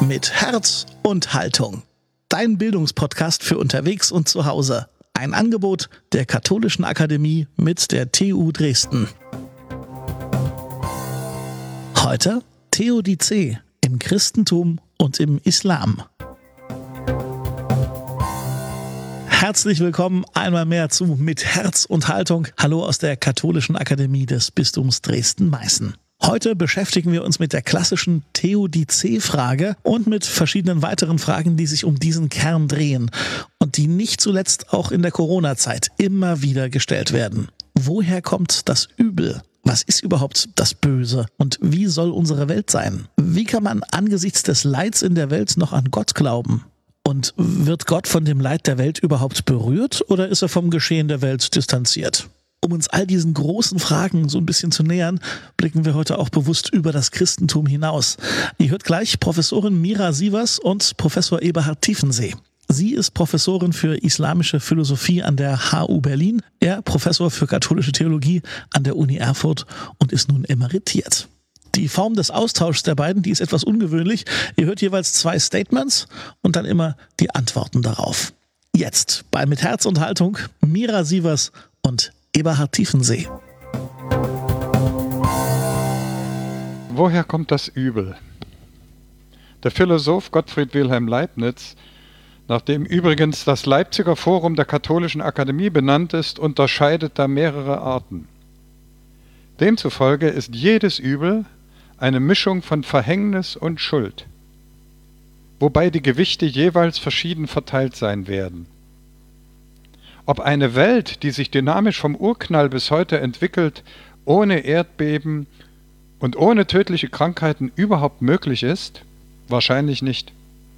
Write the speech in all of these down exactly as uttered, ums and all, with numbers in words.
Mit Herz und Haltung. Dein Bildungspodcast für unterwegs und zu Hause. Ein Angebot der Katholischen Akademie mit der T U Dresden. Heute Theodizee im Christentum und im Islam. Herzlich willkommen einmal mehr zu Mit Herz und Haltung. Hallo aus der Katholischen Akademie des Bistums Dresden-Meißen. Heute beschäftigen wir uns mit der klassischen Theodizee-Frage und mit verschiedenen weiteren Fragen, die sich um diesen Kern drehen und die nicht zuletzt auch in der Corona-Zeit immer wieder gestellt werden. Woher kommt das Übel? Was ist überhaupt das Böse? Und wie soll unsere Welt sein? Wie kann man angesichts des Leids in der Welt noch an Gott glauben? Und wird Gott von dem Leid der Welt überhaupt berührt oder ist er vom Geschehen der Welt distanziert? Um uns all diesen großen Fragen so ein bisschen zu nähern, blicken wir heute auch bewusst über das Christentum hinaus. Ihr hört gleich Professorin Mira Sievers und Professor Eberhard Tiefensee. Sie ist Professorin für islamische Philosophie an der H U Berlin, er Professor für katholische Theologie an der Uni Erfurt und ist nun emeritiert. Die Form des Austauschs der beiden, die ist etwas ungewöhnlich. Ihr hört jeweils zwei Statements und dann immer die Antworten darauf. Jetzt bei Mit Herz und Haltung Mira Sievers und Eberhard Tiefensee. Woher kommt das Übel? Der Philosoph Gottfried Wilhelm Leibniz, nach dem übrigens das Leipziger Forum der Katholischen Akademie benannt ist, unterscheidet da mehrere Arten. Demzufolge ist jedes Übel eine Mischung von Verhängnis und Schuld, wobei die Gewichte jeweils verschieden verteilt sein werden. Ob eine Welt, die sich dynamisch vom Urknall bis heute entwickelt, ohne Erdbeben und ohne tödliche Krankheiten überhaupt möglich ist? Wahrscheinlich nicht.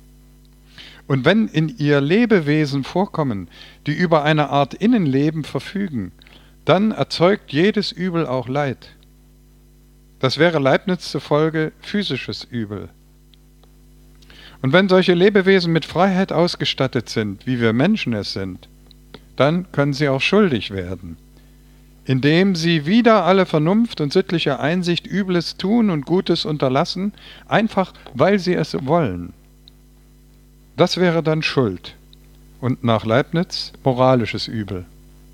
Und wenn in ihr Lebewesen vorkommen, die über eine Art Innenleben verfügen, dann erzeugt jedes Übel auch Leid. Das wäre Leibniz zufolge physisches Übel. Und wenn solche Lebewesen mit Freiheit ausgestattet sind, wie wir Menschen es sind, dann können sie auch schuldig werden, indem sie wider alle Vernunft und sittliche Einsicht Übles tun und Gutes unterlassen, einfach weil sie es wollen. Das wäre dann Schuld und nach Leibniz moralisches Übel.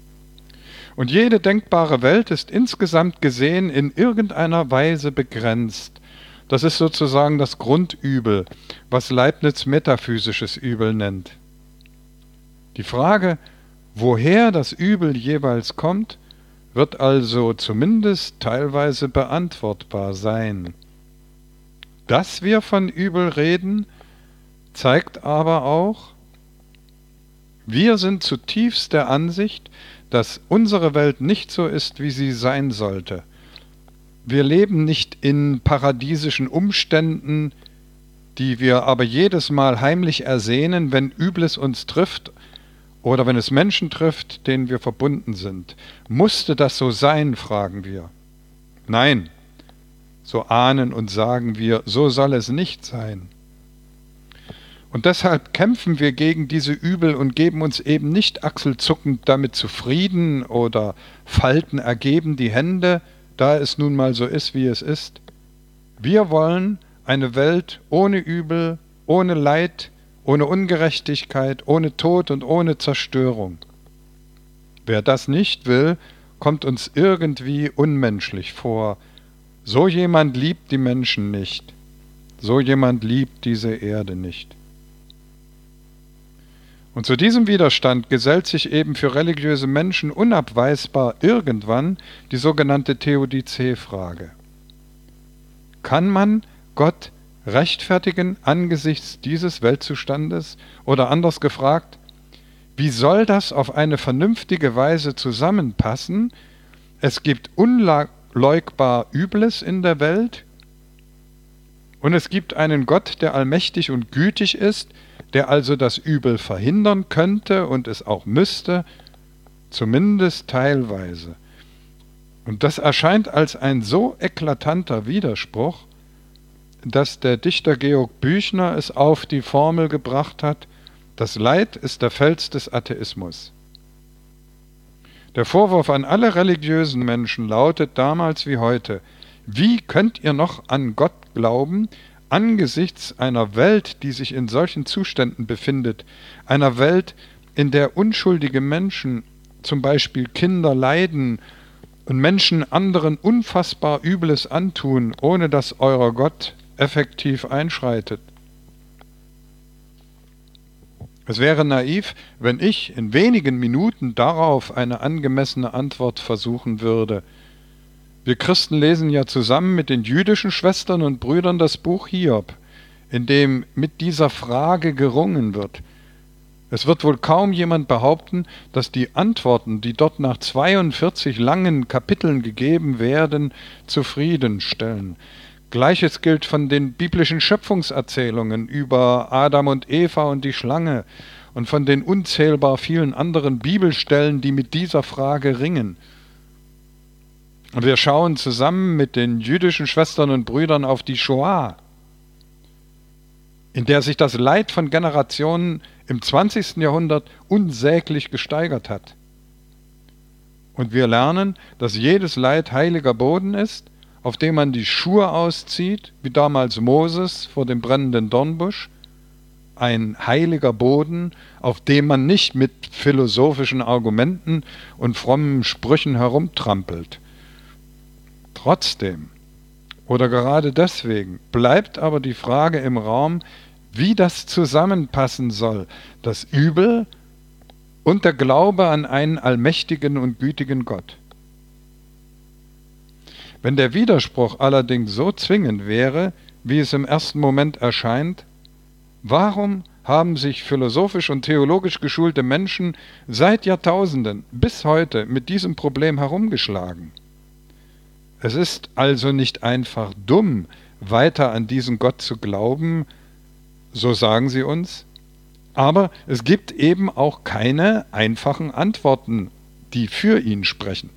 Und jede denkbare Welt ist insgesamt gesehen in irgendeiner Weise begrenzt. Das ist sozusagen das Grundübel, was Leibniz metaphysisches Übel nennt. Die Frage, woher das Übel jeweils kommt, wird also zumindest teilweise beantwortbar sein. Dass wir von Übel reden, zeigt aber auch, wir sind zutiefst der Ansicht, dass unsere Welt nicht so ist, wie sie sein sollte. Wir leben nicht in paradiesischen Umständen, die wir aber jedes Mal heimlich ersehnen, wenn Übles uns trifft oder wenn es Menschen trifft, denen wir verbunden sind. Musste das so sein, fragen wir. Nein, so ahnen und sagen wir, so soll es nicht sein. Und deshalb kämpfen wir gegen diese Übel und geben uns eben nicht achselzuckend damit zufrieden oder falten ergeben die Hände, da es nun mal so ist, wie es ist. Wir wollen eine Welt ohne Übel, ohne Leid, ohne Ungerechtigkeit, ohne Tod und ohne Zerstörung. Wer das nicht will, kommt uns irgendwie unmenschlich vor. So jemand liebt die Menschen nicht. So jemand liebt diese Erde nicht. Und zu diesem Widerstand gesellt sich eben für religiöse Menschen unabweisbar irgendwann die sogenannte Theodizee-Frage. Kann man Gott rechtfertigen angesichts dieses Weltzustandes? Oder anders gefragt, wie soll das auf eine vernünftige Weise zusammenpassen? Es gibt unleugbar Übles in der Welt und es gibt einen Gott, der allmächtig und gütig ist, der also das Übel verhindern könnte und es auch müsste, zumindest teilweise. Und das erscheint als ein so eklatanter Widerspruch, dass der Dichter Georg Büchner es auf die Formel gebracht hat, das Leid ist der Fels des Atheismus. Der Vorwurf an alle religiösen Menschen lautet damals wie heute, wie könnt ihr noch an Gott glauben, angesichts einer Welt, die sich in solchen Zuständen befindet, einer Welt, in der unschuldige Menschen, zum Beispiel Kinder, leiden und Menschen anderen unfassbar Übles antun, ohne dass euer Gott effektiv einschreitet. Es wäre naiv, wenn ich in wenigen Minuten darauf eine angemessene Antwort versuchen würde. Wir Christen lesen ja zusammen mit den jüdischen Schwestern und Brüdern das Buch Hiob, in dem mit dieser Frage gerungen wird. Es wird wohl kaum jemand behaupten, dass die Antworten, die dort nach zweiundvierzig langen Kapiteln gegeben werden, zufriedenstellen. Gleiches gilt von den biblischen Schöpfungserzählungen über Adam und Eva und die Schlange und von den unzählbar vielen anderen Bibelstellen, die mit dieser Frage ringen. Und wir schauen zusammen mit den jüdischen Schwestern und Brüdern auf die Shoah, in der sich das Leid von Generationen im zwanzigsten Jahrhundert unsäglich gesteigert hat. Und wir lernen, dass jedes Leid heiliger Boden ist, auf dem man die Schuhe auszieht, wie damals Moses vor dem brennenden Dornbusch, ein heiliger Boden, auf dem man nicht mit philosophischen Argumenten und frommen Sprüchen herumtrampelt. Trotzdem, oder gerade deswegen, bleibt aber die Frage im Raum, wie das zusammenpassen soll, das Übel und der Glaube an einen allmächtigen und gütigen Gott. Wenn der Widerspruch allerdings so zwingend wäre, wie es im ersten Moment erscheint, warum haben sich philosophisch und theologisch geschulte Menschen seit Jahrtausenden bis heute mit diesem Problem herumgeschlagen? Es ist also nicht einfach dumm, weiter an diesen Gott zu glauben, so sagen sie uns, aber es gibt eben auch keine einfachen Antworten, die für ihn sprechen.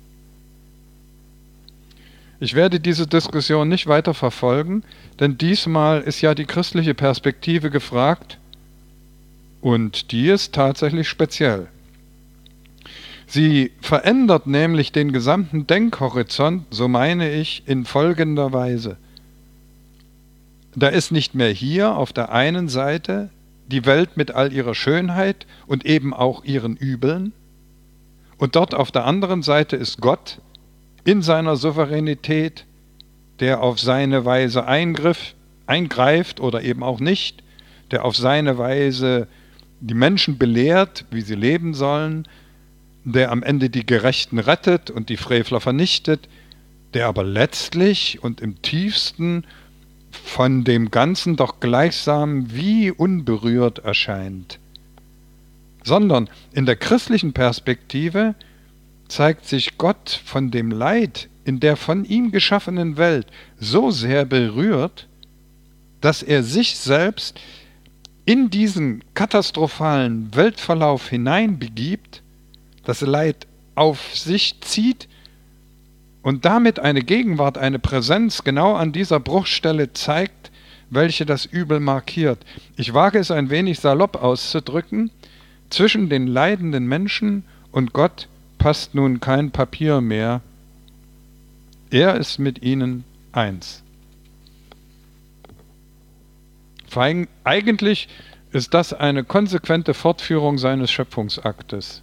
Ich werde diese Diskussion nicht weiter verfolgen, denn diesmal ist ja die christliche Perspektive gefragt und die ist tatsächlich speziell. Sie verändert nämlich den gesamten Denkhorizont, so meine ich, in folgender Weise. Da ist nicht mehr hier auf der einen Seite die Welt mit all ihrer Schönheit und eben auch ihren Übeln, und dort auf der anderen Seite ist Gott in seiner Souveränität, der auf seine Weise eingriff, eingreift oder eben auch nicht, der auf seine Weise die Menschen belehrt, wie sie leben sollen, der am Ende die Gerechten rettet und die Frevler vernichtet, der aber letztlich und im tiefsten von dem Ganzen doch gleichsam wie unberührt erscheint. Sondern in der christlichen Perspektive zeigt sich Gott von dem Leid in der von ihm geschaffenen Welt so sehr berührt, dass er sich selbst in diesen katastrophalen Weltverlauf hineinbegibt, das Leid auf sich zieht und damit eine Gegenwart, eine Präsenz genau an dieser Bruchstelle zeigt, welche das Übel markiert. Ich wage es ein wenig salopp auszudrücken, zwischen den leidenden Menschen und Gott passt nun kein Papier mehr. Er ist mit ihnen eins. Eigentlich ist das eine konsequente Fortführung seines Schöpfungsaktes.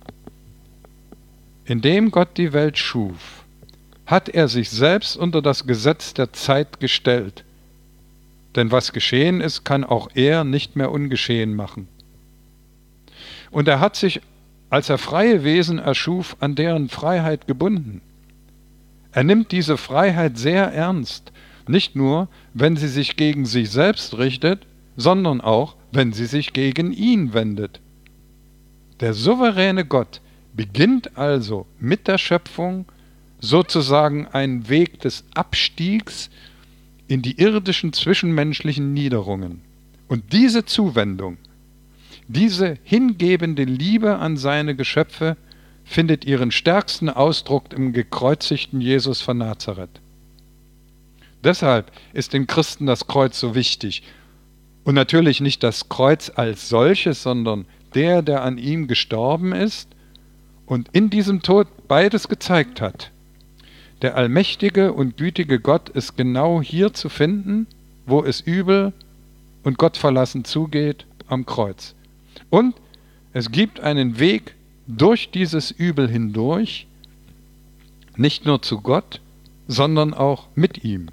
Indem Gott die Welt schuf, hat er sich selbst unter das Gesetz der Zeit gestellt. Denn was geschehen ist, kann auch er nicht mehr ungeschehen machen. Und er hat sich, als er freie Wesen erschuf, an deren Freiheit gebunden. Er nimmt diese Freiheit sehr ernst, nicht nur, wenn sie sich gegen sich selbst richtet, sondern auch, wenn sie sich gegen ihn wendet. Der souveräne Gott beginnt also mit der Schöpfung sozusagen einen Weg des Abstiegs in die irdischen zwischenmenschlichen Niederungen. Und diese Zuwendung, diese hingebende Liebe an seine Geschöpfe findet ihren stärksten Ausdruck im gekreuzigten Jesus von Nazareth. Deshalb ist den Christen das Kreuz so wichtig. Und natürlich nicht das Kreuz als solches, sondern der, der an ihm gestorben ist und in diesem Tod beides gezeigt hat. Der allmächtige und gütige Gott ist genau hier zu finden wo es übel und Gott verlassen zugeht am Kreuz. Und es gibt einen Weg durch dieses Übel hindurch, nicht nur zu Gott, sondern auch mit ihm.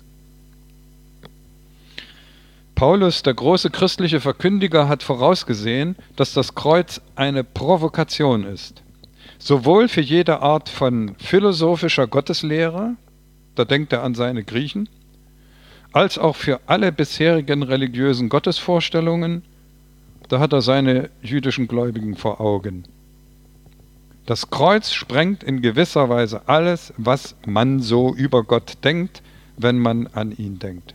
Paulus, der große christliche Verkündiger, hat vorausgesehen, dass das Kreuz eine Provokation ist. Sowohl für jede Art von philosophischer Gotteslehre, da denkt er an seine Griechen, als auch für alle bisherigen religiösen Gottesvorstellungen, da hat er seine jüdischen Gläubigen vor Augen. Das Kreuz sprengt in gewisser Weise alles, was man so über Gott denkt, wenn man an ihn denkt.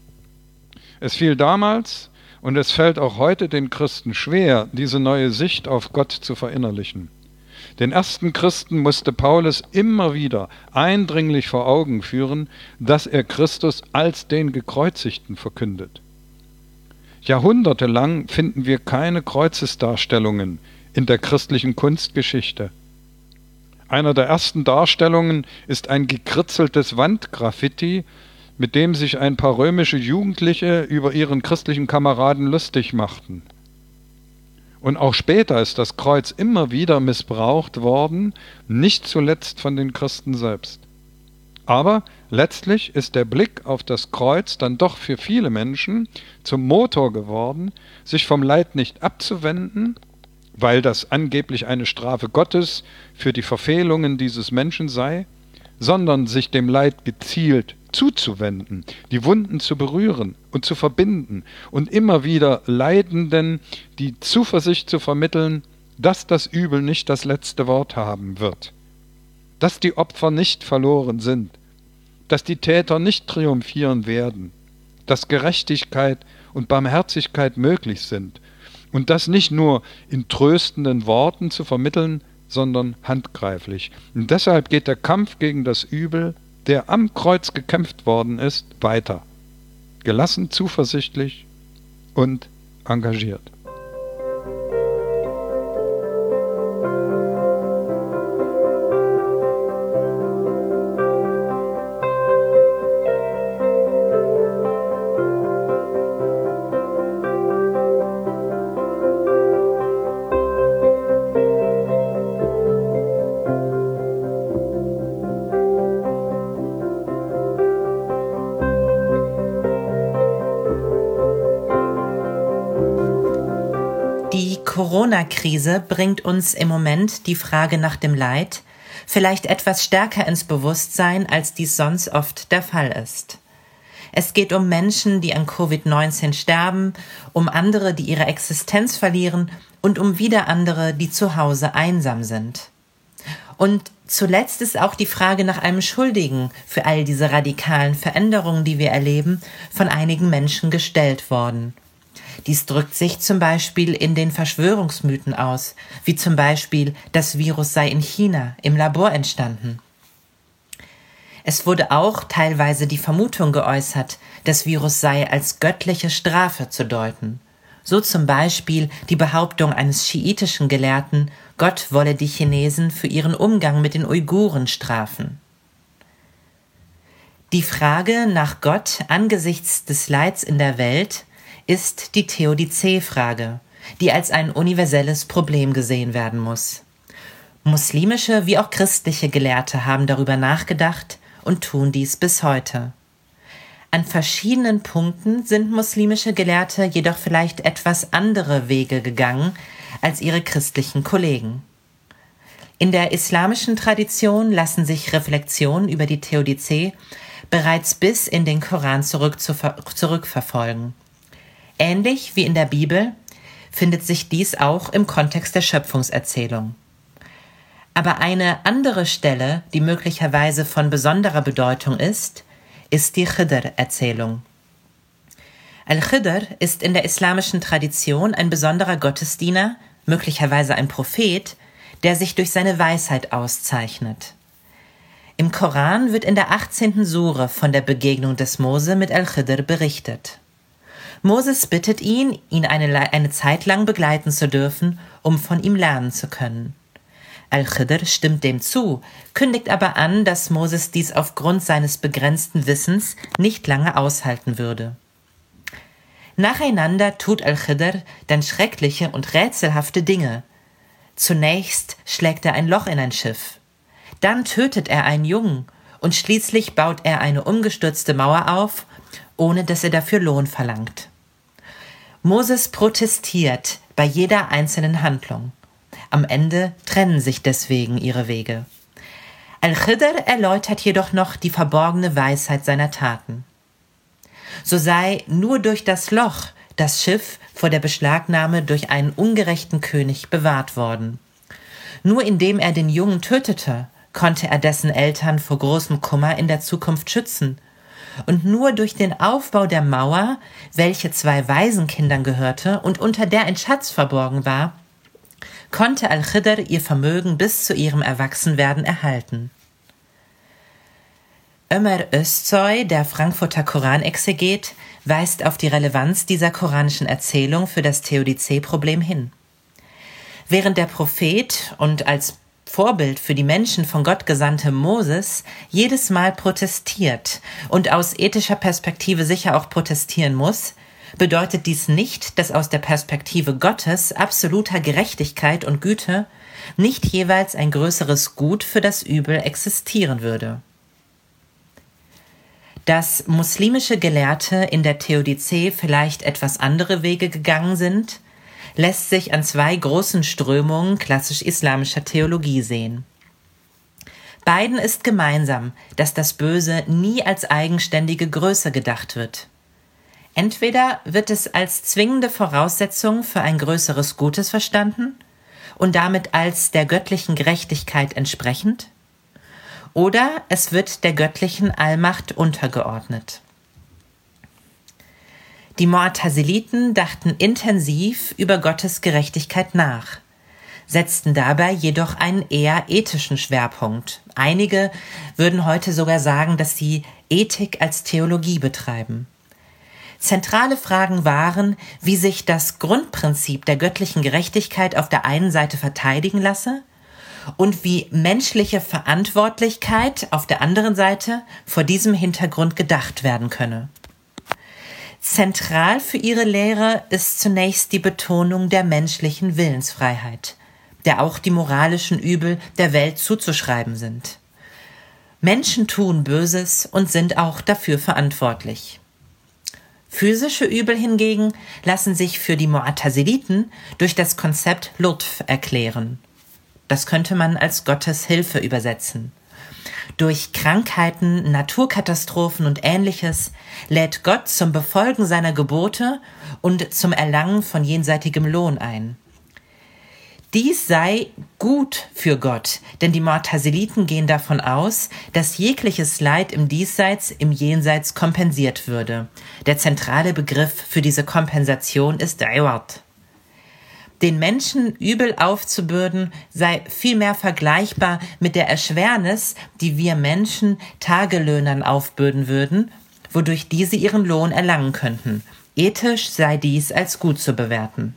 Es fiel damals und es fällt auch heute den Christen schwer, diese neue Sicht auf Gott zu verinnerlichen. Den ersten Christen musste Paulus immer wieder eindringlich vor Augen führen, dass er Christus als den Gekreuzigten verkündet. Jahrhundertelang finden wir keine Kreuzesdarstellungen in der christlichen Kunstgeschichte. Einer der ersten Darstellungen ist ein gekritzeltes Wandgraffiti, mit dem sich ein paar römische Jugendliche über ihren christlichen Kameraden lustig machten. Und auch später ist das Kreuz immer wieder missbraucht worden, nicht zuletzt von den Christen selbst. Aber letztlich ist der Blick auf das Kreuz dann doch für viele Menschen zum Motor geworden, sich vom Leid nicht abzuwenden, weil das angeblich eine Strafe Gottes für die Verfehlungen dieses Menschen sei, sondern sich dem Leid gezielt zuzuwenden, die Wunden zu berühren und zu verbinden und immer wieder Leidenden die Zuversicht zu vermitteln, dass das Übel nicht das letzte Wort haben wird, dass die Opfer nicht verloren sind, dass die Täter nicht triumphieren werden, dass Gerechtigkeit und Barmherzigkeit möglich sind und das nicht nur in tröstenden Worten zu vermitteln, sondern handgreiflich. Und deshalb geht der Kampf gegen das Übel, der am Kreuz gekämpft worden ist, weiter. Gelassen, zuversichtlich und engagiert. Die Corona-Krise bringt uns im Moment die Frage nach dem Leid vielleicht etwas stärker ins Bewusstsein, als dies sonst oft der Fall ist. Es geht um Menschen, die an Covid neunzehn sterben, um andere, die ihre Existenz verlieren und um wieder andere, die zu Hause einsam sind. Und zuletzt ist auch die Frage nach einem Schuldigen für all diese radikalen Veränderungen, die wir erleben, von einigen Menschen gestellt worden. Dies drückt sich zum Beispiel in den Verschwörungsmythen aus, wie zum Beispiel, das Virus sei in China im Labor entstanden. Es wurde auch teilweise die Vermutung geäußert, das Virus sei als göttliche Strafe zu deuten. So zum Beispiel die Behauptung eines schiitischen Gelehrten, Gott wolle die Chinesen für ihren Umgang mit den Uiguren strafen. Die Frage nach Gott angesichts des Leids in der Welt ist die Theodizee-Frage, die als ein universelles Problem gesehen werden muss. Muslimische wie auch christliche Gelehrte haben darüber nachgedacht und tun dies bis heute. An verschiedenen Punkten sind muslimische Gelehrte jedoch vielleicht etwas andere Wege gegangen als ihre christlichen Kollegen. In der islamischen Tradition lassen sich Reflexionen über die Theodizee bereits bis in den Koran zurück zu ver- zurückverfolgen. Ähnlich wie in der Bibel findet sich dies auch im Kontext der Schöpfungserzählung. Aber eine andere Stelle, die möglicherweise von besonderer Bedeutung ist, ist die Chidr-Erzählung. Al-Chidr ist in der islamischen Tradition ein besonderer Gottesdiener, möglicherweise ein Prophet, der sich durch seine Weisheit auszeichnet. Im Koran wird in der achtzehnten Sure von der Begegnung des Mose mit Al-Chidr berichtet. Moses bittet ihn, ihn eine, eine Zeit lang begleiten zu dürfen, um von ihm lernen zu können. Al-Chidr stimmt dem zu, kündigt aber an, dass Moses dies aufgrund seines begrenzten Wissens nicht lange aushalten würde. Nacheinander tut Al-Khidr dann schreckliche und rätselhafte Dinge. Zunächst schlägt er ein Loch in ein Schiff, dann tötet er einen Jungen und schließlich baut er eine umgestürzte Mauer auf, ohne dass er dafür Lohn verlangt. Moses protestiert bei jeder einzelnen Handlung. Am Ende trennen sich deswegen ihre Wege. Al-Khidr erläutert jedoch noch die verborgene Weisheit seiner Taten. So sei nur durch das Loch das Schiff vor der Beschlagnahme durch einen ungerechten König bewahrt worden. Nur indem er den Jungen tötete, konnte er dessen Eltern vor großem Kummer in der Zukunft schützen. Und nur durch den Aufbau der Mauer, welche zwei Waisenkindern gehörte und unter der ein Schatz verborgen war, konnte Al-Khidr ihr Vermögen bis zu ihrem Erwachsenwerden erhalten. Ömer Özsoy, der Frankfurter Koranexeget, weist auf die Relevanz dieser koranischen Erzählung für das Theodizee-Problem hin. Während der Prophet und als Vorbild für die Menschen von Gott gesandte Moses jedes Mal protestiert und aus ethischer Perspektive sicher auch protestieren muss, bedeutet dies nicht, dass aus der Perspektive Gottes absoluter Gerechtigkeit und Güte nicht jeweils ein größeres Gut für das Übel existieren würde. Dass muslimische Gelehrte in der Theodizee vielleicht etwas andere Wege gegangen sind, lässt sich an zwei großen Strömungen klassisch-islamischer Theologie sehen. Beiden ist gemeinsam, dass das Böse nie als eigenständige Größe gedacht wird. Entweder wird es als zwingende Voraussetzung für ein größeres Gutes verstanden und damit als der göttlichen Gerechtigkeit entsprechend, oder es wird der göttlichen Allmacht untergeordnet. Die Mu'taziliten dachten intensiv über Gottes Gerechtigkeit nach, setzten dabei jedoch einen eher ethischen Schwerpunkt. Einige würden heute sogar sagen, dass sie Ethik als Theologie betreiben. Zentrale Fragen waren, wie sich das Grundprinzip der göttlichen Gerechtigkeit auf der einen Seite verteidigen lasse und wie menschliche Verantwortlichkeit auf der anderen Seite vor diesem Hintergrund gedacht werden könne. Zentral für ihre Lehre ist zunächst die Betonung der menschlichen Willensfreiheit, der auch die moralischen Übel der Welt zuzuschreiben sind. Menschen tun Böses und sind auch dafür verantwortlich. Physische Übel hingegen lassen sich für die Mu'taziliten durch das Konzept Lutf erklären. Das könnte man als Gottes Hilfe übersetzen. Durch Krankheiten, Naturkatastrophen und Ähnliches lädt Gott zum Befolgen seiner Gebote und zum Erlangen von jenseitigem Lohn ein. Dies sei gut für Gott, denn die Mu'taziliten gehen davon aus, dass jegliches Leid im Diesseits im Jenseits kompensiert würde. Der zentrale Begriff für diese Kompensation ist Iwad. Den Menschen Übel aufzubürden, sei vielmehr vergleichbar mit der Erschwernis, die wir Menschen Tagelöhnern aufbürden würden, wodurch diese ihren Lohn erlangen könnten. Ethisch sei dies als gut zu bewerten.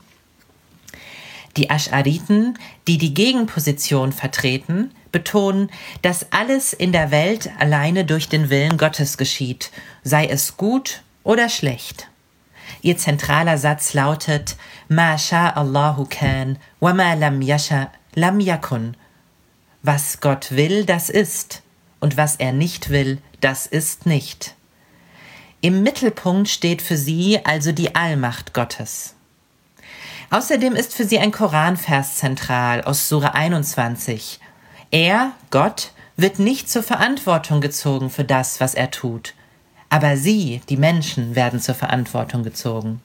Die Asch'ariten, die die Gegenposition vertreten, betonen, dass alles in der Welt alleine durch den Willen Gottes geschieht, sei es gut oder schlecht. Ihr zentraler Satz lautet: Ma sha Allahu kan, wa ma lam yasha lam yakun. Was Gott will, das ist, und was er nicht will, das ist nicht. Im Mittelpunkt steht für sie also die Allmacht Gottes. Außerdem ist für sie ein Koranvers zentral aus Sura einundzwanzig. Er, Gott, wird nicht zur Verantwortung gezogen für das, was er tut. Aber sie, die Menschen, werden zur Verantwortung gezogen.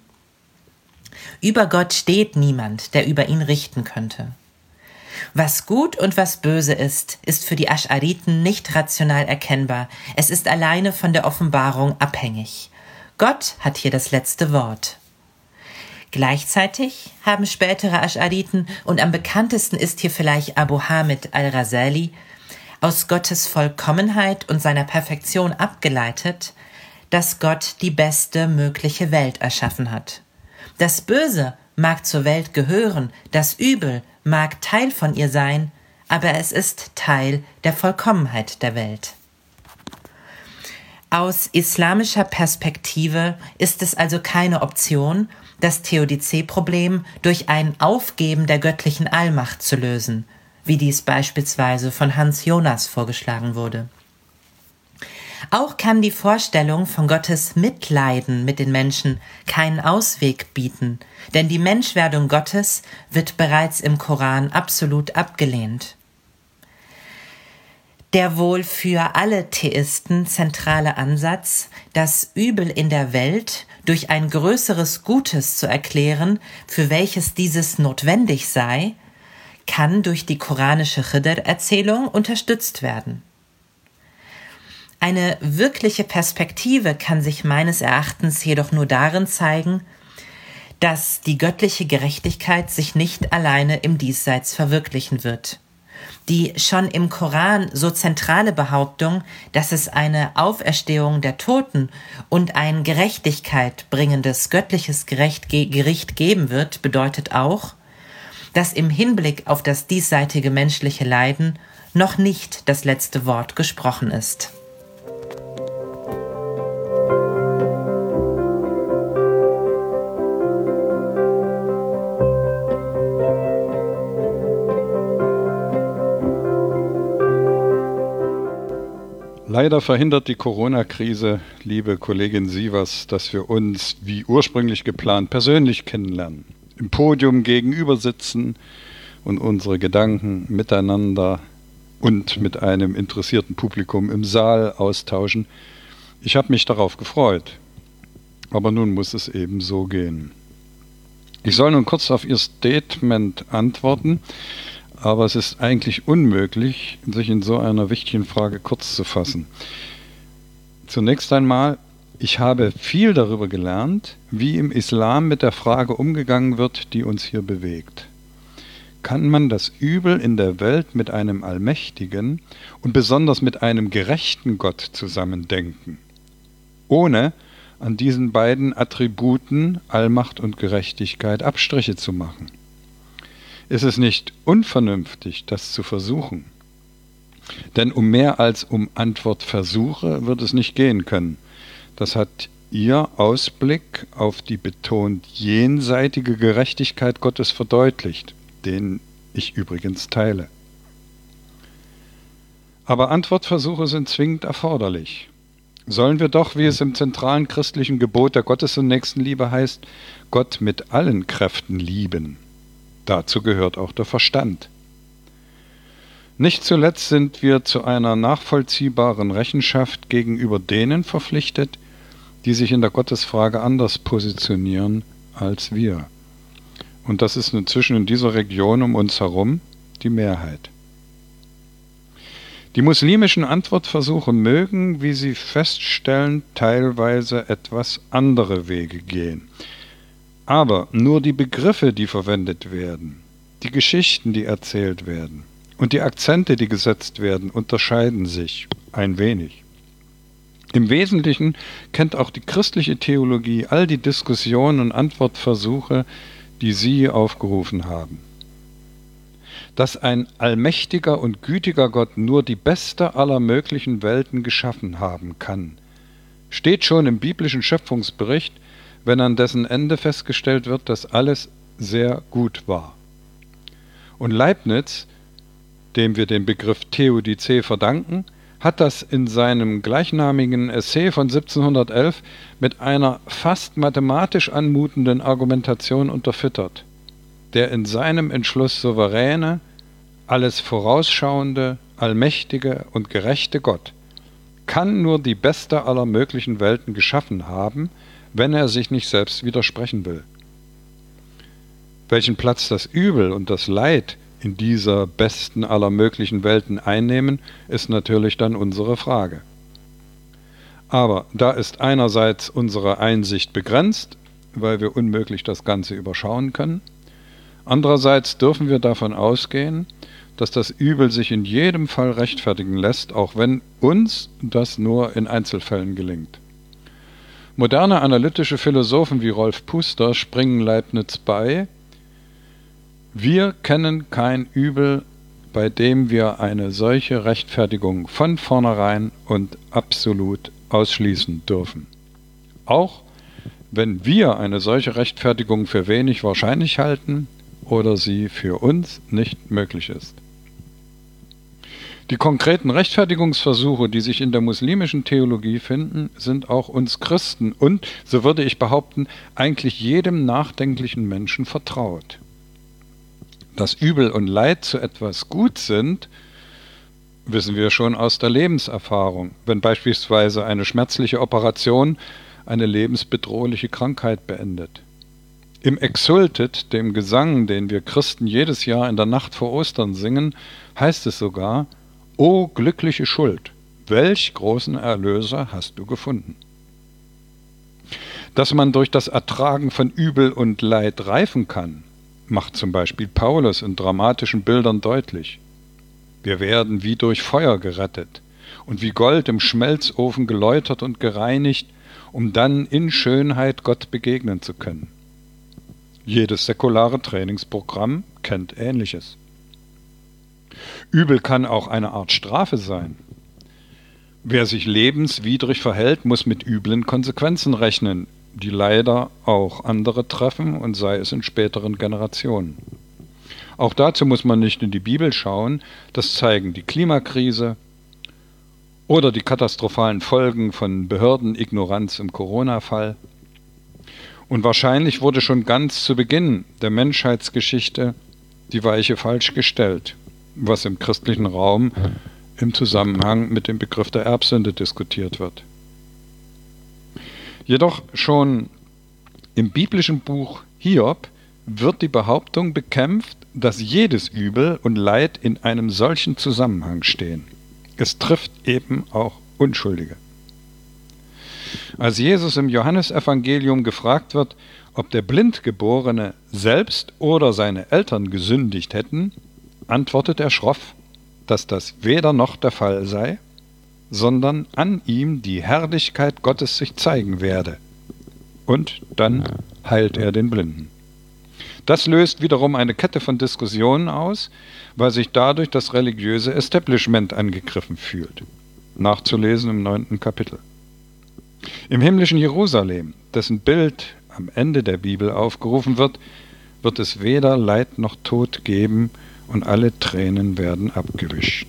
Über Gott steht niemand, der über ihn richten könnte. Was gut und was böse ist, ist für die Asch'ariten nicht rational erkennbar. Es ist alleine von der Offenbarung abhängig. Gott hat hier das letzte Wort. Gleichzeitig haben spätere Asch'ariten, und am bekanntesten ist hier vielleicht Abu Hamid al-Ghazali, aus Gottes Vollkommenheit und seiner Perfektion abgeleitet, dass Gott die beste mögliche Welt erschaffen hat. Das Böse mag zur Welt gehören, das Übel mag Teil von ihr sein, aber es ist Teil der Vollkommenheit der Welt. Aus islamischer Perspektive ist es also keine Option, das Theodizee-Problem durch ein Aufgeben der göttlichen Allmacht zu lösen, wie dies beispielsweise von Hans Jonas vorgeschlagen wurde. Auch kann die Vorstellung von Gottes Mitleiden mit den Menschen keinen Ausweg bieten, denn die Menschwerdung Gottes wird bereits im Koran absolut abgelehnt. Der wohl für alle Theisten zentrale Ansatz, das Übel in der Welt durch ein größeres Gutes zu erklären, für welches dieses notwendig sei, kann durch die koranische Chidr-Erzählung unterstützt werden. Eine wirkliche Perspektive kann sich meines Erachtens jedoch nur darin zeigen, dass die göttliche Gerechtigkeit sich nicht alleine im Diesseits verwirklichen wird. Die schon im Koran so zentrale Behauptung, dass es eine Auferstehung der Toten und ein Gerechtigkeit bringendes göttliches Gericht geben wird, bedeutet auch, dass im Hinblick auf das diesseitige menschliche Leiden noch nicht das letzte Wort gesprochen ist. Leider verhindert die Corona-Krise, liebe Kollegin Sievers, dass wir uns, wie ursprünglich geplant, persönlich kennenlernen, im Podium gegenüber sitzen und unsere Gedanken miteinander und mit einem interessierten Publikum im Saal austauschen. Ich habe mich darauf gefreut, aber nun muss es eben so gehen. Ich soll nun kurz auf Ihr Statement antworten, aber es ist eigentlich unmöglich, sich in so einer wichtigen Frage kurz zu fassen. Zunächst einmal, ich habe viel darüber gelernt, wie im Islam mit der Frage umgegangen wird, die uns hier bewegt. Kann man das Übel in der Welt mit einem allmächtigen und besonders mit einem gerechten Gott zusammendenken, ohne an diesen beiden Attributen Allmacht und Gerechtigkeit Abstriche zu machen? Ist es nicht unvernünftig, das zu versuchen? Denn um mehr als um Antwortversuche wird es nicht gehen können. Das hat Ihr Ausblick auf die betont jenseitige Gerechtigkeit Gottes verdeutlicht, den ich übrigens teile. Aber Antwortversuche sind zwingend erforderlich. Sollen wir doch, wie es im zentralen christlichen Gebot der Gottes- und Nächstenliebe heißt, Gott mit allen Kräften lieben. Dazu gehört auch der Verstand. Nicht zuletzt sind wir zu einer nachvollziehbaren Rechenschaft gegenüber denen verpflichtet, die sich in der Gottesfrage anders positionieren als wir. Und das ist inzwischen in dieser Region um uns herum die Mehrheit. Die muslimischen Antwortversuche mögen, wie Sie feststellen, teilweise etwas andere Wege gehen. Aber nur die Begriffe, die verwendet werden, die Geschichten, die erzählt werden und die Akzente, die gesetzt werden, unterscheiden sich ein wenig. Im Wesentlichen kennt auch die christliche Theologie all die Diskussionen und Antwortversuche, die Sie aufgerufen haben. Dass ein allmächtiger und gütiger Gott nur die beste aller möglichen Welten geschaffen haben kann, steht schon im biblischen Schöpfungsbericht, wenn an dessen Ende festgestellt wird, dass alles sehr gut war. Und Leibniz, dem wir den Begriff Theodizee verdanken, hat das in seinem gleichnamigen Essay von siebzehnhundertelf mit einer fast mathematisch anmutenden Argumentation unterfüttert. Der in seinem Entschluss souveräne, alles vorausschauende, allmächtige und gerechte Gott kann nur die beste aller möglichen Welten geschaffen haben, wenn er sich nicht selbst widersprechen will. Welchen Platz das Übel und das Leid in dieser besten aller möglichen Welten einnehmen, ist natürlich dann unsere Frage. Aber da ist einerseits unsere Einsicht begrenzt, weil wir unmöglich das Ganze überschauen können. Andererseits dürfen wir davon ausgehen, dass das Übel sich in jedem Fall rechtfertigen lässt, auch wenn uns das nur in Einzelfällen gelingt. Moderne analytische Philosophen wie Rolf Puster springen Leibniz bei: Wir kennen kein Übel, bei dem wir eine solche Rechtfertigung von vornherein und absolut ausschließen dürfen. Auch wenn wir eine solche Rechtfertigung für wenig wahrscheinlich halten oder sie für uns nicht möglich ist. Die konkreten Rechtfertigungsversuche, die sich in der muslimischen Theologie finden, sind auch uns Christen und, so würde ich behaupten, eigentlich jedem nachdenklichen Menschen vertraut. Dass Übel und Leid zu etwas gut sind, wissen wir schon aus der Lebenserfahrung, wenn beispielsweise eine schmerzliche Operation eine lebensbedrohliche Krankheit beendet. Im Exultet, dem Gesang, den wir Christen jedes Jahr in der Nacht vor Ostern singen, heißt es sogar: O glückliche Schuld, welch großen Erlöser hast du gefunden? Dass man durch das Ertragen von Übel und Leid reifen kann, macht zum Beispiel Paulus in dramatischen Bildern deutlich. Wir werden wie durch Feuer gerettet und wie Gold im Schmelzofen geläutert und gereinigt, um dann in Schönheit Gott begegnen zu können. Jedes säkulare Trainingsprogramm kennt Ähnliches. Übel kann auch eine Art Strafe sein. Wer sich lebenswidrig verhält, muss mit üblen Konsequenzen rechnen, die leider auch andere treffen und sei es in späteren Generationen. Auch dazu muss man nicht in die Bibel schauen, das zeigen die Klimakrise oder die katastrophalen Folgen von Behördenignoranz im Corona-Fall. Und wahrscheinlich wurde schon ganz zu Beginn der Menschheitsgeschichte die Weiche falsch gestellt, was im christlichen Raum im Zusammenhang mit dem Begriff der Erbsünde diskutiert wird. Jedoch schon im biblischen Buch Hiob wird die Behauptung bekämpft, dass jedes Übel und Leid in einem solchen Zusammenhang stehen. Es trifft eben auch Unschuldige. Als Jesus im Johannesevangelium gefragt wird, ob der Blindgeborene selbst oder seine Eltern gesündigt hätten, antwortet er schroff, dass das weder noch der Fall sei, sondern an ihm die Herrlichkeit Gottes sich zeigen werde. Und dann heilt er den Blinden. Das löst wiederum eine Kette von Diskussionen aus, weil sich dadurch das religiöse Establishment angegriffen fühlt. Nachzulesen im neunten Kapitel. Im himmlischen Jerusalem, dessen Bild am Ende der Bibel aufgerufen wird, wird es weder Leid noch Tod geben und alle Tränen werden abgewischt.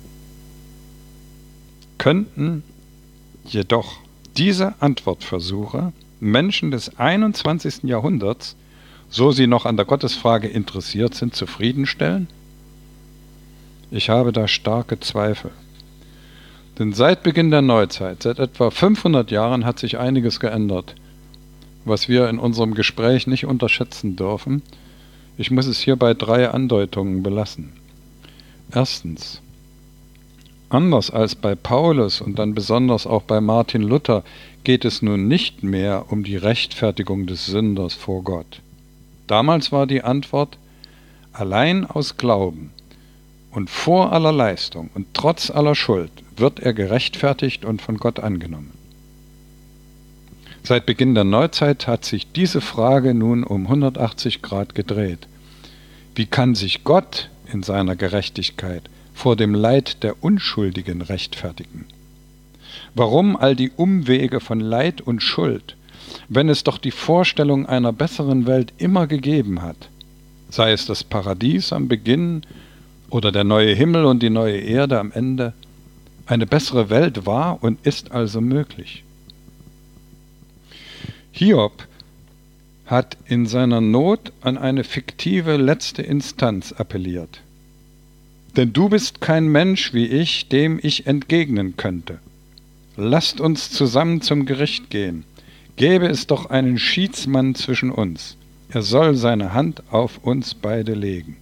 Könnten jedoch diese Antwortversuche Menschen des einundzwanzigsten Jahrhunderts, so sie noch an der Gottesfrage interessiert sind, zufriedenstellen? Ich habe da starke Zweifel. Denn seit Beginn der Neuzeit, seit etwa fünfhundert Jahren, hat sich einiges geändert, was wir in unserem Gespräch nicht unterschätzen dürfen. Ich muss es hier bei drei Andeutungen belassen. Erstens, anders als bei Paulus und dann besonders auch bei Martin Luther geht es nun nicht mehr um die Rechtfertigung des Sünders vor Gott. Damals war die Antwort: allein aus Glauben und vor aller Leistung und trotz aller Schuld wird er gerechtfertigt und von Gott angenommen. Seit Beginn der Neuzeit hat sich diese Frage nun um hundertachtzig Grad gedreht. Wie kann sich Gott in seiner Gerechtigkeit vor dem Leid der Unschuldigen rechtfertigen? Warum all die Umwege von Leid und Schuld, wenn es doch die Vorstellung einer besseren Welt immer gegeben hat, sei es das Paradies am Beginn oder der neue Himmel und die neue Erde am Ende? Eine bessere Welt war und ist also möglich. Hiob hat in seiner Not an eine fiktive letzte Instanz appelliert. Denn du bist kein Mensch wie ich, dem ich entgegnen könnte. Lasst uns zusammen zum Gericht gehen. Gäbe es doch einen Schiedsmann zwischen uns. Er soll seine Hand auf uns beide legen.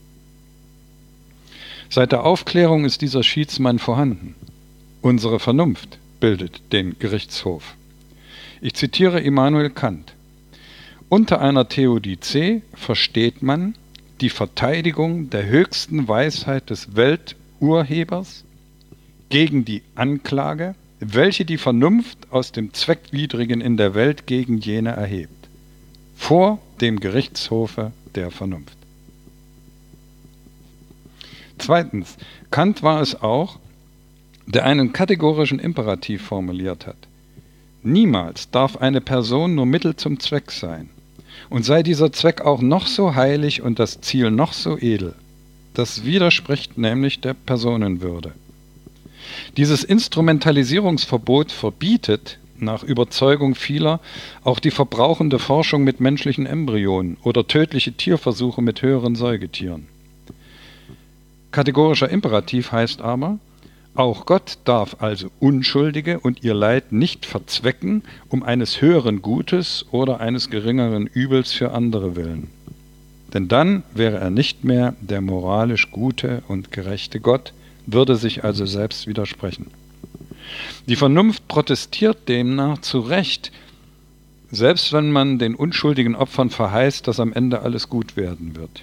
Seit der Aufklärung ist dieser Schiedsmann vorhanden. Unsere Vernunft bildet den Gerichtshof. Ich zitiere Immanuel Kant. Unter einer Theodizee versteht man die Verteidigung der höchsten Weisheit des Welturhebers gegen die Anklage, welche die Vernunft aus dem Zweckwidrigen in der Welt gegen jene erhebt, vor dem Gerichtshofe der Vernunft. Zweitens, Kant war es auch, der einen kategorischen Imperativ formuliert hat. Niemals darf eine Person nur Mittel zum Zweck sein. Und sei dieser Zweck auch noch so heilig und das Ziel noch so edel. Das widerspricht nämlich der Personenwürde. Dieses Instrumentalisierungsverbot verbietet, nach Überzeugung vieler, auch die verbrauchende Forschung mit menschlichen Embryonen oder tödliche Tierversuche mit höheren Säugetieren. Kategorischer Imperativ heißt aber, auch Gott darf also Unschuldige und ihr Leid nicht verzwecken, um eines höheren Gutes oder eines geringeren Übels für andere willen. Denn dann wäre er nicht mehr der moralisch gute und gerechte Gott, würde sich also selbst widersprechen. Die Vernunft protestiert demnach zu Recht, selbst wenn man den unschuldigen Opfern verheißt, dass am Ende alles gut werden wird.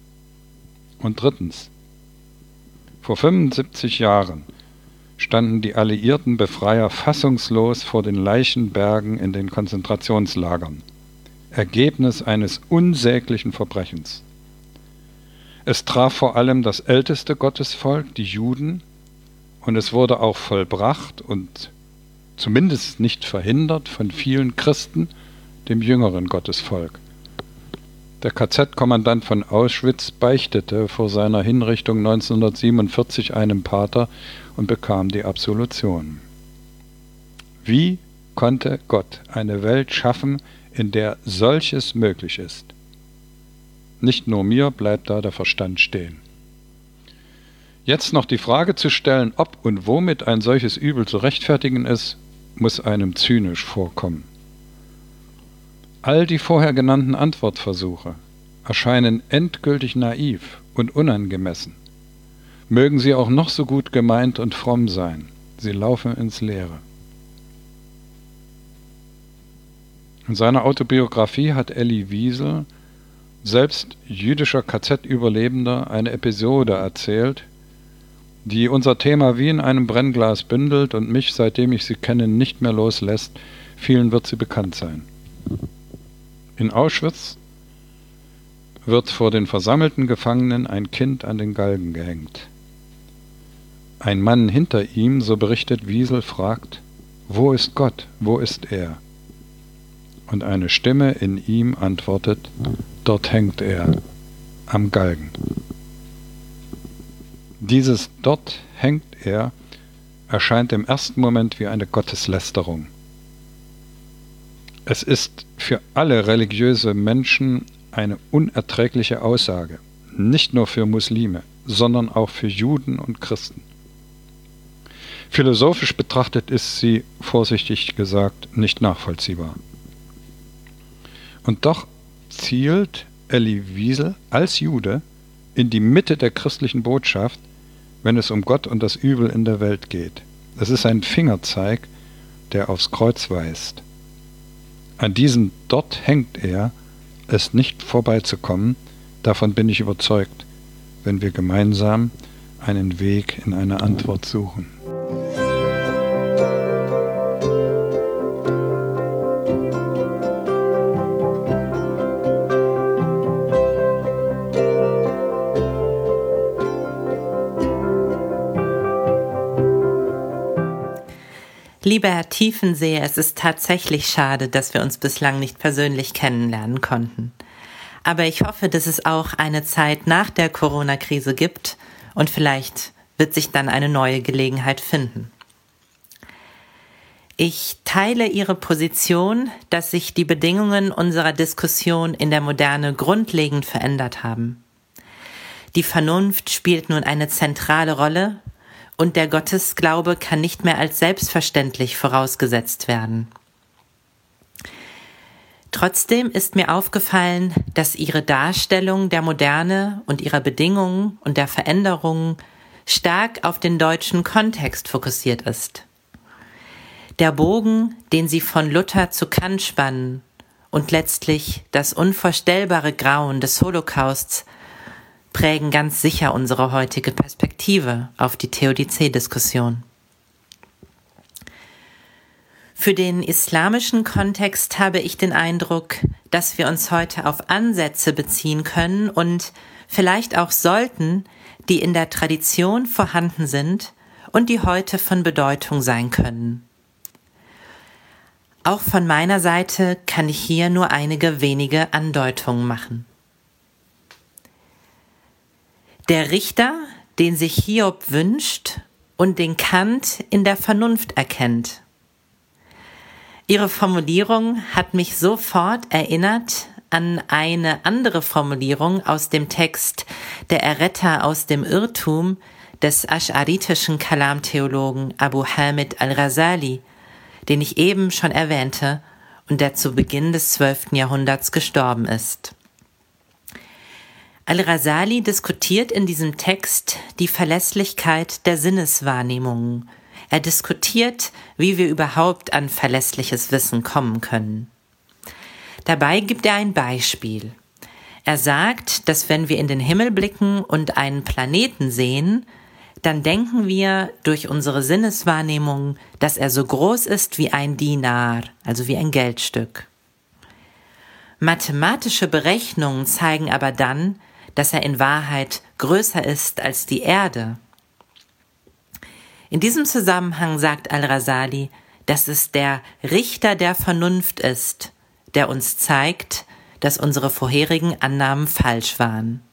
Und drittens, vor fünfundsiebzig Jahren standen die alliierten Befreier fassungslos vor den Leichenbergen in den Konzentrationslagern. Ergebnis eines unsäglichen Verbrechens. Es traf vor allem das älteste Gottesvolk, die Juden, und es wurde auch vollbracht und zumindest nicht verhindert von vielen Christen, dem jüngeren Gottesvolk. Der K Z-Kommandant von Auschwitz beichtete vor seiner Hinrichtung neunzehnhundertsiebenundvierzig einem Pater und bekam die Absolution. Wie konnte Gott eine Welt schaffen, in der solches möglich ist? Nicht nur mir bleibt da der Verstand stehen. Jetzt noch die Frage zu stellen, ob und womit ein solches Übel zu rechtfertigen ist, muss einem zynisch vorkommen. All die vorher genannten Antwortversuche erscheinen endgültig naiv und unangemessen. Mögen sie auch noch so gut gemeint und fromm sein, sie laufen ins Leere. In seiner Autobiografie hat Elie Wiesel, selbst jüdischer K Z-Überlebender, eine Episode erzählt, die unser Thema wie in einem Brennglas bündelt und mich, seitdem ich sie kenne, nicht mehr loslässt. Vielen wird sie bekannt sein. In Auschwitz wird vor den versammelten Gefangenen ein Kind an den Galgen gehängt. Ein Mann hinter ihm, so berichtet Wiesel, fragt, wo ist Gott, wo ist er? Und eine Stimme in ihm antwortet, dort hängt er, am Galgen. Dieses dort hängt er erscheint im ersten Moment wie eine Gotteslästerung. Es ist für alle religiöse Menschen eine unerträgliche Aussage, nicht nur für Muslime, sondern auch für Juden und Christen. Philosophisch betrachtet ist sie, vorsichtig gesagt, nicht nachvollziehbar. Und doch zielt Elie Wiesel als Jude in die Mitte der christlichen Botschaft, wenn es um Gott und das Übel in der Welt geht. Es ist ein Fingerzeig, der aufs Kreuz weist. An diesem dort hängt er, es nicht vorbeizukommen, davon bin ich überzeugt, wenn wir gemeinsam einen Weg in eine Antwort suchen. Lieber Herr Tiefenseer, es ist tatsächlich schade, dass wir uns bislang nicht persönlich kennenlernen konnten. Aber ich hoffe, dass es auch eine Zeit nach der Corona-Krise gibt und vielleicht wird sich dann eine neue Gelegenheit finden. Ich teile Ihre Position, dass sich die Bedingungen unserer Diskussion in der Moderne grundlegend verändert haben. Die Vernunft spielt nun eine zentrale Rolle, und der Gottesglaube kann nicht mehr als selbstverständlich vorausgesetzt werden. Trotzdem ist mir aufgefallen, dass Ihre Darstellung der Moderne und ihrer Bedingungen und der Veränderungen stark auf den deutschen Kontext fokussiert ist. Der Bogen, den Sie von Luther zu Kant spannen und letztlich das unvorstellbare Grauen des Holocausts prägen ganz sicher unsere heutige Perspektive auf die Theodizee-Diskussion. Für den islamischen Kontext habe ich den Eindruck, dass wir uns heute auf Ansätze beziehen können und vielleicht auch sollten, die in der Tradition vorhanden sind und die heute von Bedeutung sein können. Auch von meiner Seite kann ich hier nur einige wenige Andeutungen machen. Der Richter, den sich Hiob wünscht und den Kant in der Vernunft erkennt. Ihre Formulierung hat mich sofort erinnert an eine andere Formulierung aus dem Text Der Erretter aus dem Irrtum des asch'aritischen Kalam-Theologen Abu Hamid al-Ghazali, den ich eben schon erwähnte und der zu Beginn des zwölften Jahrhunderts gestorben ist. Al-Ghazali diskutiert in diesem Text die Verlässlichkeit der Sinneswahrnehmungen. Er diskutiert, wie wir überhaupt an verlässliches Wissen kommen können. Dabei gibt er ein Beispiel. Er sagt, dass wenn wir in den Himmel blicken und einen Planeten sehen, dann denken wir durch unsere Sinneswahrnehmung, dass er so groß ist wie ein Dinar, also wie ein Geldstück. Mathematische Berechnungen zeigen aber dann, dass er in Wahrheit größer ist als die Erde. In diesem Zusammenhang sagt Al-Ghazali, dass es der Richter der Vernunft ist, der uns zeigt, dass unsere vorherigen Annahmen falsch waren.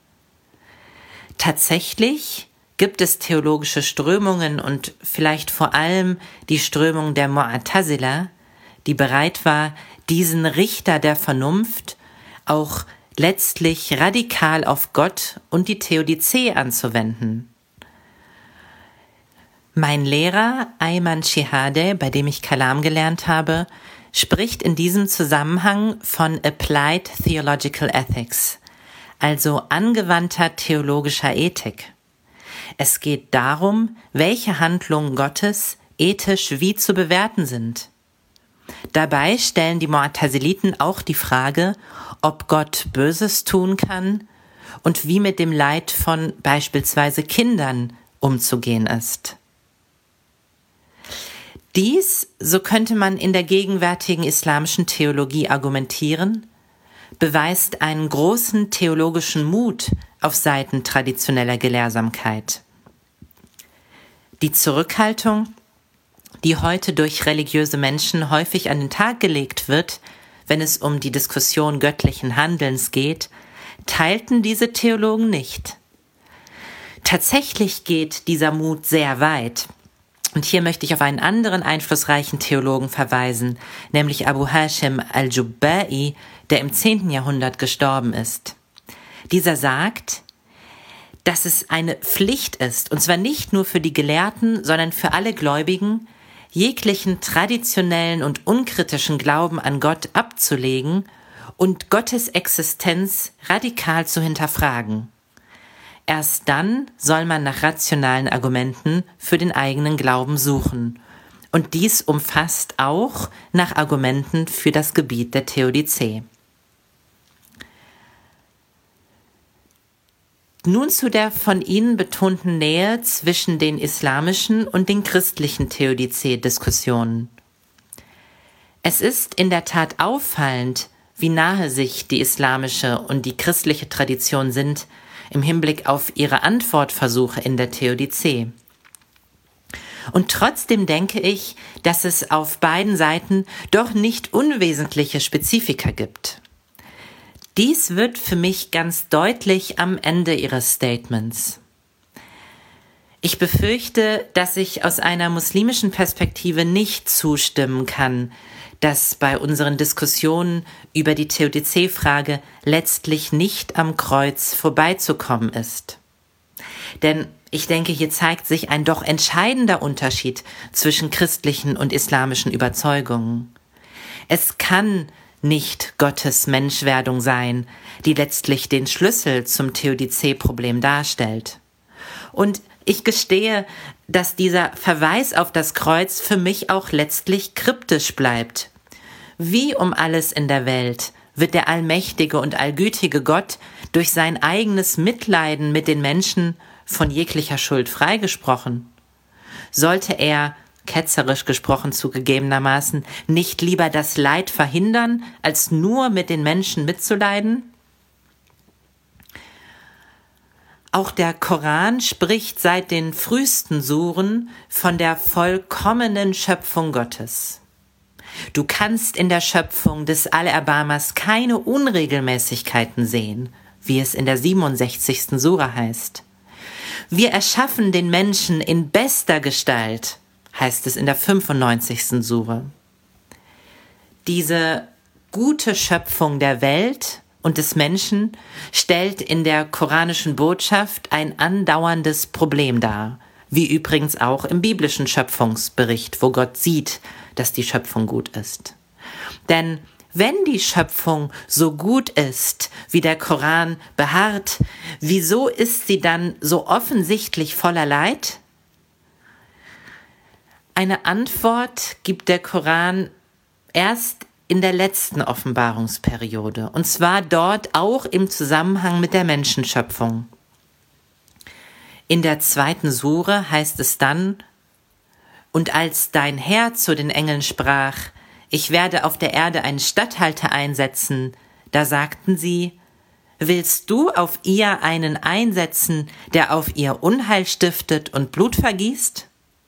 Tatsächlich gibt es theologische Strömungen und vielleicht vor allem die Strömung der Mu'tazila, die bereit war, diesen Richter der Vernunft auch letztlich radikal auf Gott und die Theodizee anzuwenden. Mein Lehrer Ayman Shihadeh, bei dem ich Kalam gelernt habe, spricht in diesem Zusammenhang von Applied Theological Ethics, also angewandter theologischer Ethik. Es geht darum, welche Handlungen Gottes ethisch wie zu bewerten sind. Dabei stellen die Mu'taziliten auch die Frage, ob Gott Böses tun kann und wie mit dem Leid von beispielsweise Kindern umzugehen ist. Dies, so könnte man in der gegenwärtigen islamischen Theologie argumentieren, beweist einen großen theologischen Mut auf Seiten traditioneller Gelehrsamkeit. Die Zurückhaltung, die heute durch religiöse Menschen häufig an den Tag gelegt wird, wenn es um die Diskussion göttlichen Handelns geht, teilten diese Theologen nicht. Tatsächlich geht dieser Mut sehr weit. Und hier möchte ich auf einen anderen einflussreichen Theologen verweisen, nämlich Abu Hashim al-Jubba'i, der im zehnten Jahrhundert gestorben ist. Dieser sagt, dass es eine Pflicht ist, und zwar nicht nur für die Gelehrten, sondern für alle Gläubigen, jeglichen traditionellen und unkritischen Glauben an Gott abzulegen und Gottes Existenz radikal zu hinterfragen. Erst dann soll man nach rationalen Argumenten für den eigenen Glauben suchen. Und dies umfasst auch nach Argumenten für das Gebiet der Theodizee. Nun zu der von Ihnen betonten Nähe zwischen den islamischen und den christlichen Theodizee-Diskussionen. Es ist in der Tat auffallend, wie nahe sich die islamische und die christliche Tradition sind im Hinblick auf ihre Antwortversuche in der Theodizee. Und trotzdem denke ich, dass es auf beiden Seiten doch nicht unwesentliche Spezifika gibt. Dies wird für mich ganz deutlich am Ende Ihres Statements. Ich befürchte, dass ich aus einer muslimischen Perspektive nicht zustimmen kann, dass bei unseren Diskussionen über die Theodizee-Frage letztlich nicht am Kreuz vorbeizukommen ist. Denn ich denke, hier zeigt sich ein doch entscheidender Unterschied zwischen christlichen und islamischen Überzeugungen. Es kann nicht Gottes Menschwerdung sein, die letztlich den Schlüssel zum Theodizee-Problem darstellt. Und ich gestehe, dass dieser Verweis auf das Kreuz für mich auch letztlich kryptisch bleibt. Wie um alles in der Welt wird der allmächtige und allgütige Gott durch sein eigenes Mitleiden mit den Menschen von jeglicher Schuld freigesprochen? Sollte er, ketzerisch gesprochen zugegebenermaßen, nicht lieber das Leid verhindern, als nur mit den Menschen mitzuleiden? Auch der Koran spricht seit den frühesten Suren von der vollkommenen Schöpfung Gottes. Du kannst in der Schöpfung des Allerbarmers keine Unregelmäßigkeiten sehen, wie es in der siebenundsechzigsten Sure heißt. Wir erschaffen den Menschen in bester Gestalt, heißt es in der fünfundneunzigsten Sure. Diese gute Schöpfung der Welt und des Menschen stellt in der koranischen Botschaft ein andauerndes Problem dar, wie übrigens auch im biblischen Schöpfungsbericht, wo Gott sieht, dass die Schöpfung gut ist. Denn wenn die Schöpfung so gut ist, wie der Koran beharrt, wieso ist sie dann so offensichtlich voller Leid? Eine Antwort gibt der Koran erst in der letzten Offenbarungsperiode, und zwar dort auch im Zusammenhang mit der Menschenschöpfung. In der zweiten Sure heißt es dann: Und als dein Herr zu den Engeln sprach, ich werde auf der Erde einen Statthalter einsetzen, da sagten sie: Willst du auf ihr einen einsetzen, der auf ihr Unheil stiftet und Blut vergießt?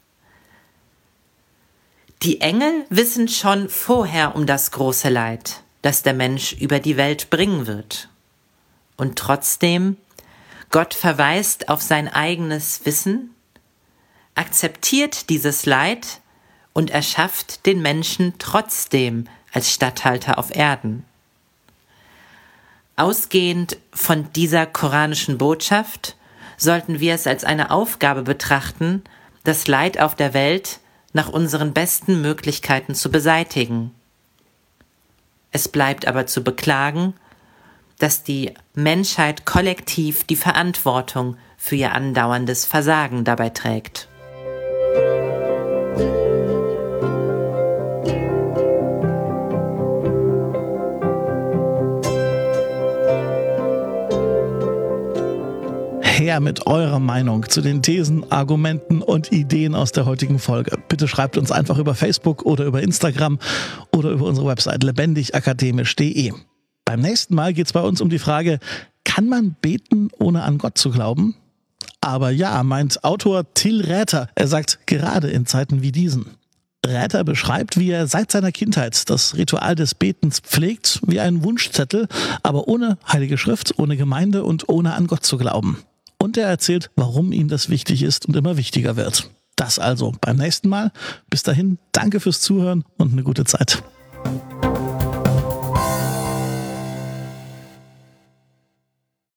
Die Engel wissen schon vorher um das große Leid, das der Mensch über die Welt bringen wird. Und trotzdem, Gott verweist auf sein eigenes Wissen, akzeptiert dieses Leid und erschafft den Menschen trotzdem als Statthalter auf Erden. Ausgehend von dieser koranischen Botschaft sollten wir es als eine Aufgabe betrachten, das Leid auf der Welt nach unseren besten Möglichkeiten zu beseitigen. Es bleibt aber zu beklagen, dass die Menschheit kollektiv die Verantwortung für ihr andauerndes Versagen dabei trägt. Her mit eurer Meinung zu den Thesen, Argumenten und Ideen aus der heutigen Folge. Bitte schreibt uns einfach über Facebook oder über Instagram oder über unsere Website lebendig akademisch punkt de. Beim nächsten Mal geht es bei uns um die Frage, kann man beten, ohne an Gott zu glauben? Aber ja, meint Autor Till Räther. Er sagt, gerade in Zeiten wie diesen. Räther beschreibt, wie er seit seiner Kindheit das Ritual des Betens pflegt, wie einen Wunschzettel, aber ohne Heilige Schrift, ohne Gemeinde und ohne an Gott zu glauben. Und er erzählt, warum ihm das wichtig ist und immer wichtiger wird. Das also beim nächsten Mal. Bis dahin, danke fürs Zuhören und eine gute Zeit.